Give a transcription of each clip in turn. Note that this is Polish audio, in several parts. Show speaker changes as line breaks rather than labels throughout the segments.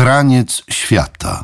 Graniec świata.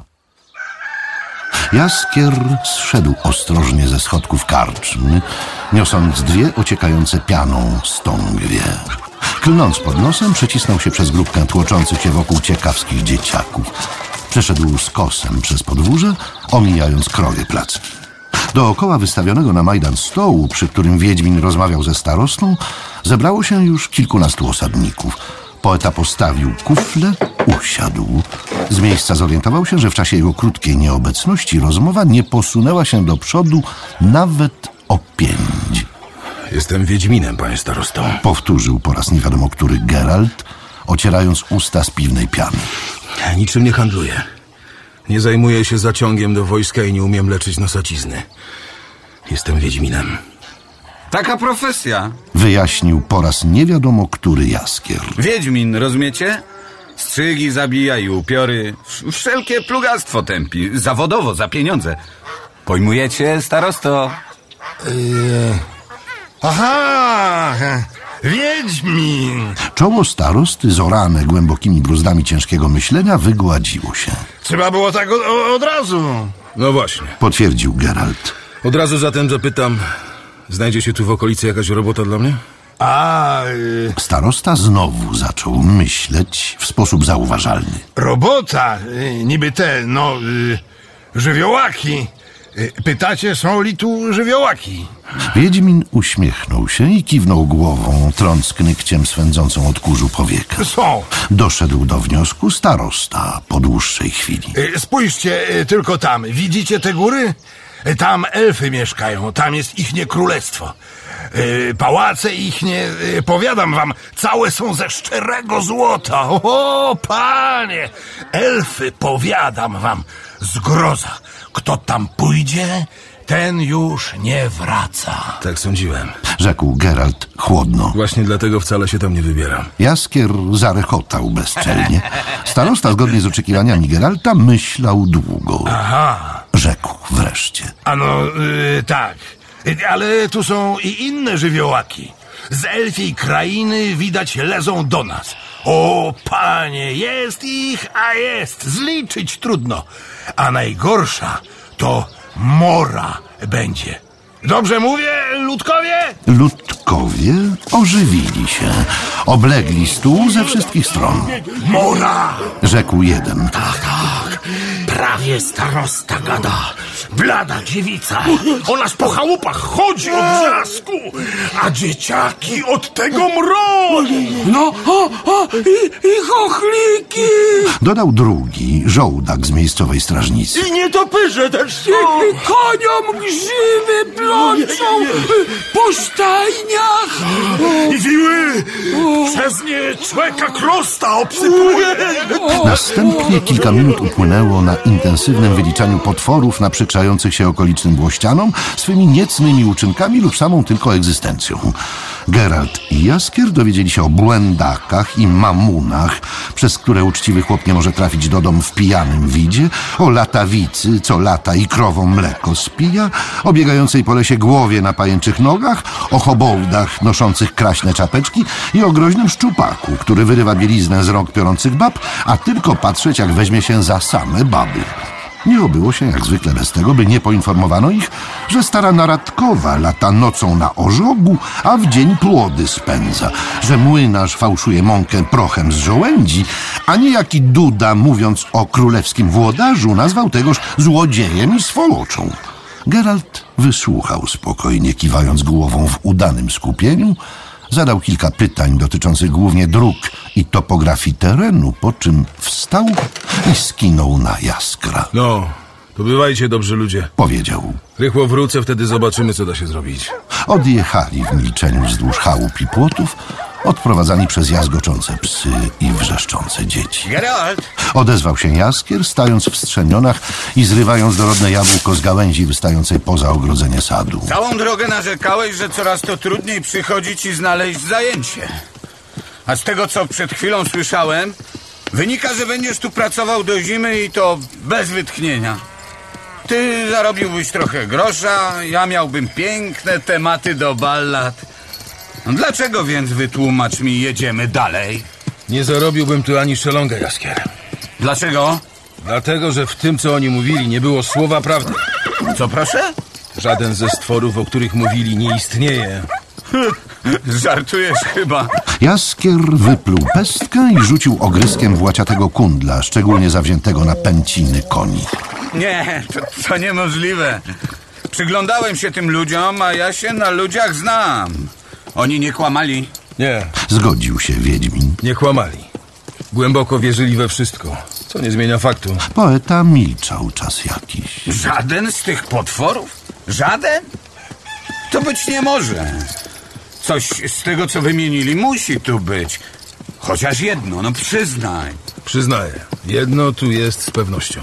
Jaskier zszedł ostrożnie ze schodków karczmy, niosąc 2 ociekające pianą stągwie. Klnąc pod nosem, przecisnął się przez grupkę tłoczących się wokół ciekawskich dzieciaków. Przeszedł skosem przez podwórze, omijając kroje placki. Dookoła wystawionego na majdan stołu, przy którym Wiedźmin rozmawiał ze starostą, zebrało się już kilkunastu osadników. Poeta postawił kufle, usiadł. Z miejsca zorientował się, że w czasie jego krótkiej nieobecności rozmowa nie posunęła się do przodu nawet o 5.
Jestem Wiedźminem, panie starosto.
Powtórzył po raz nie wiadomo który Geralt, ocierając usta z piwnej piany.
Niczym nie handluję. Nie zajmuję się zaciągiem do wojska i nie umiem leczyć nosacizny. Jestem Wiedźminem.
Taka profesja.
Wyjaśnił po raz nie wiadomo który Jaskier.
Wiedźmin, rozumiecie? Strzygi zabija i upiory. Wszelkie plugastwo tępi. Zawodowo, za pieniądze. Pojmujecie, starosto?
Aha! Wiedźmin!
Czoło starosty, zorane głębokimi bruzdami ciężkiego myślenia, wygładziło się.
Trzeba było tak od razu.
No właśnie.
Potwierdził Geralt.
Od razu zatem zapytam, znajdzie się tu w okolicy jakaś robota dla mnie?
Starosta znowu zaczął myśleć w sposób zauważalny.
Robota, niby te, żywiołaki. Pytacie, są li tu żywiołaki?
Wiedźmin uśmiechnął się i kiwnął głową, trąc knykciem swędzącą od kurzu powiekę.
Są.
Doszedł do wniosku starosta po dłuższej chwili.
Spójrzcie tylko tam. Widzicie te góry? Tam elfy mieszkają, tam jest ichnie królestwo. Pałace ichnie, powiadam wam, całe są ze szczerego złota. O, panie! Elfy, powiadam wam, zgroza. Kto tam pójdzie, ten już nie wraca.
Tak sądziłem.
Rzekł Geralt chłodno.
Właśnie dlatego wcale się tam nie wybieram.
Jaskier zarechotał bezczelnie. Starosta, zgodnie z oczekiwaniami Geralta, myślał długo.
Aha.
Rzekł wreszcie.
Tak. Ale tu są i inne żywiołaki. Z elfiej krainy widać lezą do nas. O, panie, jest ich, a jest. Zliczyć trudno. A najgorsza to mora będzie. Dobrze mówię, ludkowie?
Ludkowie ożywili się. Oblegli stół ze wszystkich stron.
Mora!
Rzekł jeden.
Tak. Prawie starosta gada. Blada dziewica. Ona po chałupach chodzi od brzasku, a dzieciaki od tego mrozi.
I chochliki.
Dodał drugi, żołdak z miejscowej strażnicy.
I nietoperze też są.
I koniom grzywy plączą po stajniach.
I wiły przez nie człeka krosta obsypuje.
Następnie kilka minut upłynęło na intensywnym wyliczaniu potworów naprzyczających się okolicznym włościanom swymi niecnymi uczynkami lub samą tylko egzystencją. Geralt i Jaskier dowiedzieli się o błędakach i mamunach, przez które uczciwy chłop nie może trafić do domu w pijanym widzie, o latawicy, co lata i krową mleko spija, o biegającej po lesie głowie na pajęczych nogach, o hoboldach noszących kraśne czapeczki i o groźnym szczupaku, który wyrywa bieliznę z rąk piorących bab, a tylko patrzeć, jak weźmie się za same baby. Nie obyło się jak zwykle bez tego, by nie poinformowano ich, że stara Naradkowa lata nocą na ożogu, a w dzień płody spędza, że młynarz fałszuje mąkę prochem z żołędzi, a niejaki Duda, mówiąc o królewskim włodarzu, nazwał tegoż złodziejem i swoloczą. Geralt wysłuchał spokojnie, kiwając głową w udanym skupieniu, zadał kilka pytań dotyczących głównie dróg i topografii terenu, po czym wstał i skinął na Jaskra.
No, to bywajcie, dobrzy ludzie.
Powiedział.
Rychło wrócę, wtedy zobaczymy, co da się zrobić.
Odjechali w milczeniu wzdłuż chałup i płotów, odprowadzani przez jazgoczące psy i wrzeszczące dzieci.
Geralt!
Odezwał się Jaskier, stając w strzemionach i zrywając dorodne jabłko z gałęzi wystającej poza ogrodzenie sadu.
Całą drogę narzekałeś, że coraz to trudniej przychodzić i znaleźć zajęcie. A z tego, co przed chwilą słyszałem, wynika, że będziesz tu pracował do zimy i to bez wytchnienia. Ty zarobiłbyś trochę grosza, ja miałbym piękne tematy do ballad. No dlaczego więc, wytłumacz mi, jedziemy dalej?
Nie zarobiłbym tu ani szelonga, Jaskier.
Dlaczego?
Dlatego, że w tym, co oni mówili, nie było słowa prawdy.
Co proszę?
Żaden ze stworów, o których mówili, nie istnieje.
Żartujesz chyba.
Jaskier wypluł pestkę i rzucił ogryskiem w łaciatego kundla, szczególnie zawziętego na pęciny koni.
Nie, to niemożliwe. Przyglądałem się tym ludziom, a ja się na ludziach znam. Oni nie kłamali.
Nie,
Zgodził się Wiedźmin.
nie kłamali. Głęboko wierzyli we wszystko, co nie zmienia faktu.
Poeta milczał czas jakiś.
Żaden z tych potworów? Żaden? To być nie może. Coś z tego, co wymienili, musi tu być. Chociaż jedno, no przyznaj.
Przyznaję, jedno tu jest z pewnością.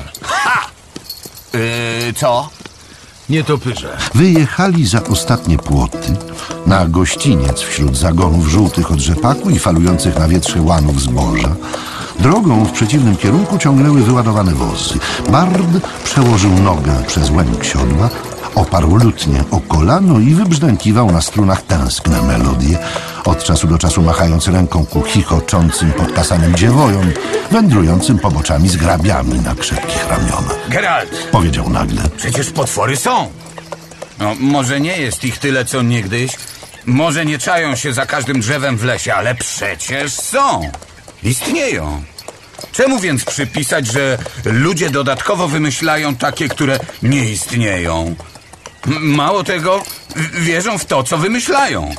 Co?
Nietopyrze.
Wyjechali za ostatnie płoty, na gościniec wśród zagonów żółtych od rzepaku i falujących na wietrze łanów zboża. Drogą w przeciwnym kierunku ciągnęły wyładowane wozy. Bard przełożył nogę przez łęk siodła, oparł lutnię o kolano i wybrzękiwał na strunach tęskne melodie, od czasu do czasu machając ręką ku chichoczącym pod kasanem dziewojom, wędrującym poboczami z grabiami na krzepkich ramionach.
Geralt,
Powiedział nagle.
przecież potwory są. No, może nie jest ich tyle, co niegdyś. Może nie czają się za każdym drzewem w lesie, ale przecież są. Istnieją. Czemu więc przypisać, że ludzie dodatkowo wymyślają takie, które nie istnieją? Mało tego, wierzą w to, co wymyślają.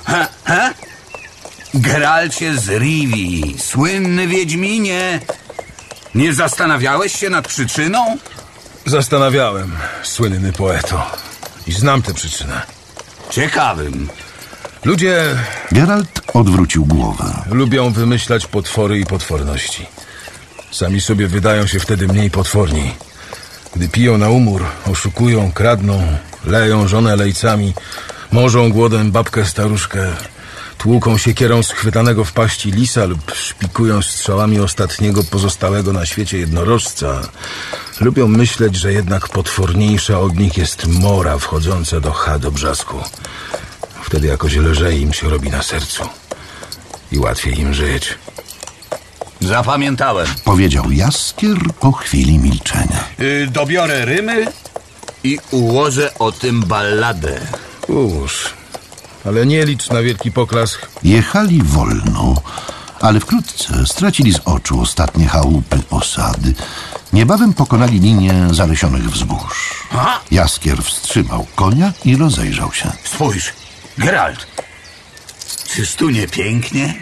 Geralcie z Rivii, słynny Wiedźminie. Nie zastanawiałeś się nad przyczyną?
Zastanawiałem, słynny poeto. I znam tę przyczynę.
Ciekawym.
Ludzie
Geralt odwrócił głowę.
lubią wymyślać potwory i potworności. Sami sobie wydają się wtedy mniej potworni. Gdy piją na umór, oszukują, kradną, leją żonę lejcami, morzą głodem babkę staruszkę, tłuką siekierą schwytanego w paści lisa lub szpikują strzałami ostatniego pozostałego na świecie jednorożca. Lubią myśleć, że jednak potworniejsza od nich jest mora wchodząca do do brzasku. Wtedy jakoś lżej im się robi na sercu i łatwiej im żyć.
Zapamiętałem.
Powiedział Jaskier po chwili milczenia.
Dobiorę rymy i ułożę o tym balladę.
Ułóż, ale nie licz na wielki poklask.
Jechali wolno, ale wkrótce stracili z oczu ostatnie chałupy osady. Niebawem pokonali linię zalesionych wzgórz.
Aha.
Jaskier wstrzymał konia i rozejrzał się.
Spójrz, Geralt. Czyż tu nie pięknie?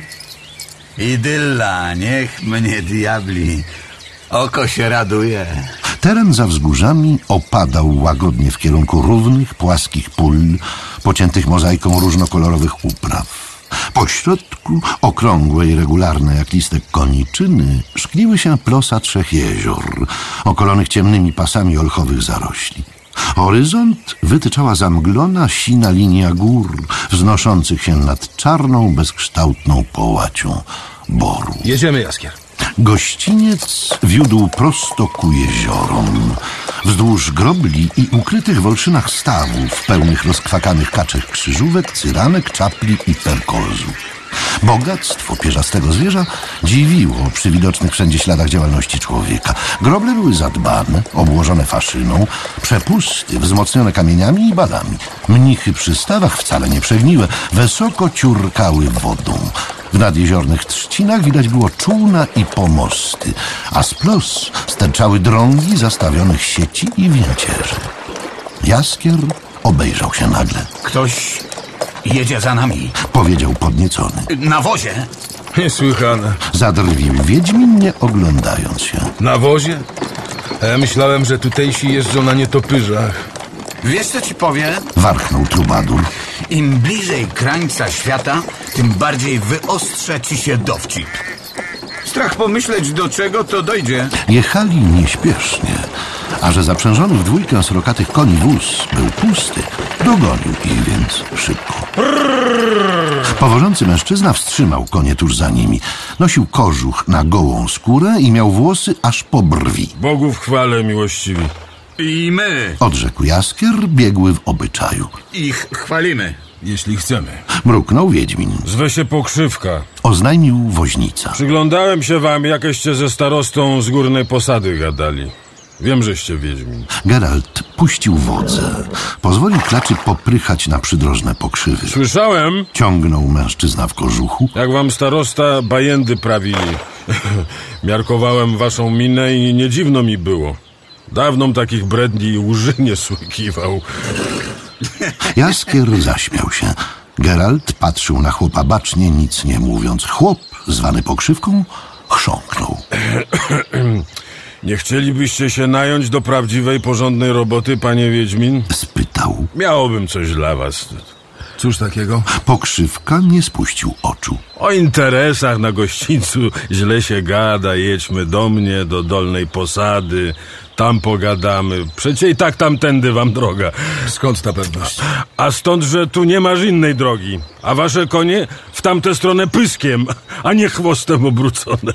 Idylla, niech mnie diabli. Oko się raduje.
Teren za wzgórzami opadał łagodnie w kierunku równych, płaskich pól, pociętych mozaiką różnokolorowych upraw. Po środku okrągłej, regularnej jak listek koniczyny szkliły się plosa 3 jezior, okolonych ciemnymi pasami olchowych zarośli. Horyzont wytyczała zamglona, sina linia gór, wznoszących się nad czarną, bezkształtną połacią boru.
Jedziemy, Jaskier.
Gościniec wiódł prosto ku jeziorom. Wzdłuż grobli i ukrytych w olszynach stawów, pełnych rozkwakanych kaczych krzyżówek, cyranek, czapli i perkozu. Bogactwo pierzastego zwierza dziwiło przy widocznych wszędzie śladach działalności człowieka. Groble były zadbane, obłożone faszyną, przepusty wzmocnione kamieniami i balami. Mnichy przy stawach wcale nie przegniłe, wysoko ciurkały wodą. W nadjeziornych trzcinach widać było czółna i pomosty, a z plos sterczały drągi zastawionych sieci i więcierzy. Jaskier obejrzał się nagle.
Ktoś jedzie za nami.
Powiedział podniecony.
Na wozie.
Niesłychane.
Zadrwił Wiedźmin, nie oglądając się.
Na wozie? A ja myślałem, że tutejsi jeżdżą na nietopyrzach.
Wiesz, co ci powiem?
Warchnął trubadur.
Im bliżej krańca świata, tym bardziej wyostrza ci się dowcip. Strach pomyśleć, do czego to dojdzie.
Jechali nieśpiesznie, a że zaprzężony w 2 srokatych koni wóz był pusty, dogonił ich więc szybko. Powożący mężczyzna wstrzymał konie tuż za nimi. Nosił kożuch na gołą skórę i miał włosy aż po brwi.
Bogów chwale, miłościwi.
I my
Odrzekł Jaskier, biegły w obyczaju.
ich chwalimy.
Jeśli chcemy.
Mruknął Wiedźmin.
Zwę się Pokrzywka.
Oznajmił woźnica.
Przyglądałem się wam, jakeście ze starostą z Górnej Posady gadali. Wiem, żeście Wiedźmin.
Geralt puścił wodze. Pozwolił klaczy poprychać na przydrożne pokrzywy.
Słyszałem,
Ciągnął mężczyzna w kożuchu.
jak wam starosta bajendy prawili. Miarkowałem waszą minę i nie dziwno mi było. Dawnom takich bredni łży nie słykiwał.
Jaskier zaśmiał się. Geralt patrzył na chłopa bacznie, nic nie mówiąc. Chłop, zwany Pokrzywką, chrząknął.
Nie chcielibyście się nająć do prawdziwej, porządnej roboty, panie Wiedźmin?
Spytał.
Miałbym coś dla was.
Cóż takiego?
Pokrzywka nie spuścił oczu.
O interesach na gościńcu źle się gada. Jedźmy do mnie, do Dolnej Posady. Tam pogadamy. Przecie i tak tamtędy wam droga.
Skąd ta pewność?
A stąd, że tu nie masz innej drogi. A wasze konie w tamtę stronę pyskiem, a nie chwostem obrócone.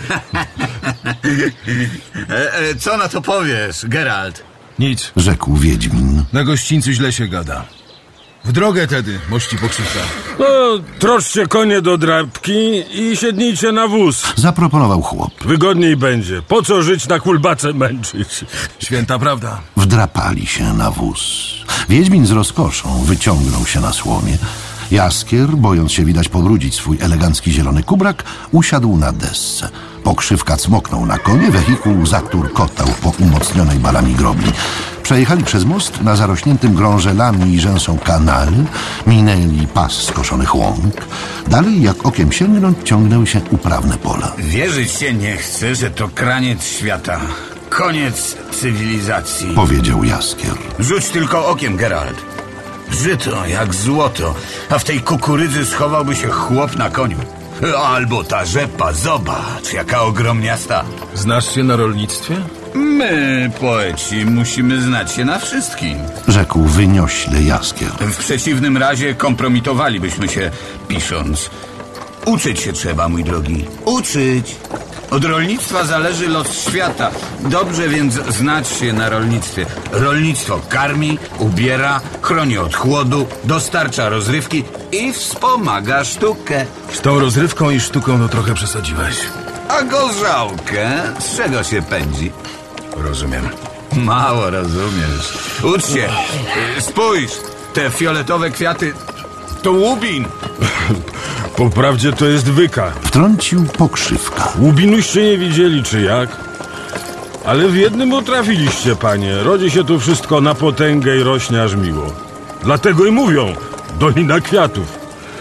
Co na to powiesz, Geralt?
Nic.
Rzekł Wiedźmin.
Na gościńcu źle się gada. W drogę tedy, mości Pokrzywka.
No, troszcie konie do drabki i siednijcie na wóz.
Zaproponował chłop.
Wygodniej będzie. Po co żyć na kulbace męczyć?
Święta prawda.
Wdrapali się na wóz. Wiedźmin z rozkoszą wyciągnął się na słomie. Jaskier, bojąc się widać pobrudzić swój elegancki zielony kubrak, usiadł na desce. Pokrzywka cmoknął na konie, wehikuł zaturkotał po umocnionej balami grobli. Przejechali przez most na zarośniętym grążelami i rzęsą kanale, minęli pas skoszonych łąk. Dalej, jak okiem sięgnąć, ciągnęły się uprawne pola.
Wierzyć się nie chcę, że to kraniec świata. Koniec cywilizacji.
Powiedział Jaskier.
Rzuć tylko okiem, Geralt. Żyto jak złoto, a w tej kukurydzy schowałby się chłop na koniu. Albo ta rzepa, zobacz, jaka ogromniasta.
Znasz się na rolnictwie?
My, poeci, musimy znać się na wszystkim.
Rzekł wyniośle Jaskier.
W przeciwnym razie kompromitowalibyśmy się, pisząc. Uczyć się trzeba, mój drogi. Uczyć. Od rolnictwa zależy los świata. Dobrze więc znać się na rolnictwie. Rolnictwo karmi, ubiera, chroni od chłodu, dostarcza rozrywki i wspomaga sztukę.
Z tą rozrywką i sztuką to trochę przesadziłeś.
A gorzałkę z czego się pędzi?
Rozumiem.
Mało rozumiesz. Ucz się. Spójrz, te fioletowe kwiaty to łubin.
Po prawdzie to jest wyka.
Wtrącił Pokrzywka.
Łubinuście nie widzieli, czy jak? Ale w jednym utrafiliście, panie. Rodzi się tu wszystko na potęgę i rośnie aż miło. Dlatego i mówią, Dolina Kwiatów.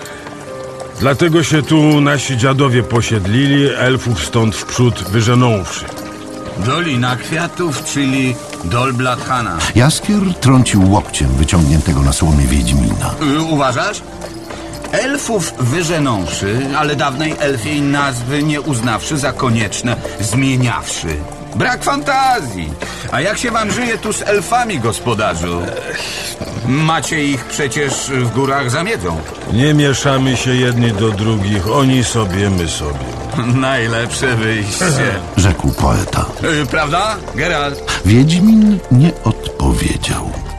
Dlatego się tu nasi dziadowie posiedlili, elfów stąd wprzód wyżenąwszy.
Dolina Kwiatów, czyli Dol Bladhana.
Jaskier trącił łokciem wyciągniętego na słomie Wiedźmina.
Uważasz? Elfów wyżenąwszy, ale dawnej elfiej nazwy nie uznawszy za konieczne, zmieniawszy. Brak fantazji. A jak się wam żyje tu z elfami, gospodarzu? Macie ich przecież w górach za miedzą.
Nie mieszamy się jedni do drugich, oni sobie, my sobie.
Najlepsze wyjście.
Rzekł poeta.
Prawda, Geralt?
Wiedźmin nie odpowiedział.